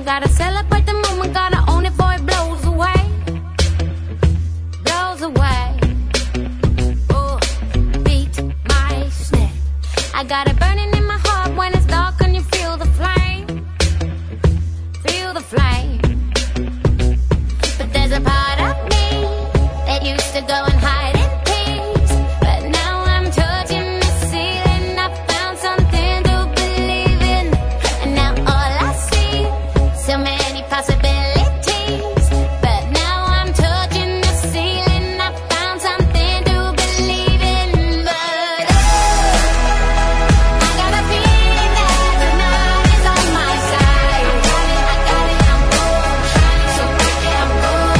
gotta celebrate the moment, gotta own it before it blows away. Blows away. Oh, beat my snare. I got it burning in my heart when it's dark and you feel the flame. Feel the flame. But there's a part of me that used to go and hide in peace. But now I'm touching the ceiling. I found something to believe in. And now all I see, so many possibilities. But now I'm touching the ceiling. I found something to believe in. But I got a feeling that tonight is on my side. I got it, I'm gold, shining so bright, yeah, I'm gold.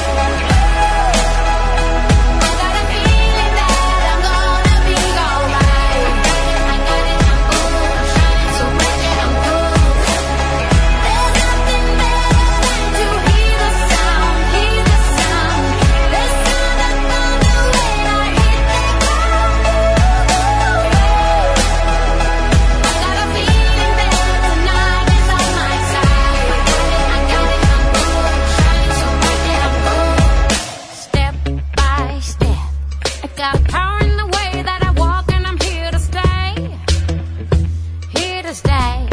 I got a feeling that I'm gonna be alright. I got it, I'm gold, shining so bright, yeah, I'm gold. There's nothing better than to hear the sound, hear the sound. The sound of thunder when I hit the ground. I got a feeling that tonight is on my side. I got it, I'm gold, shining so bright, yeah, I'm gold. Step by step, I got power in the way that I walk, and I'm here to stay. Here to stay.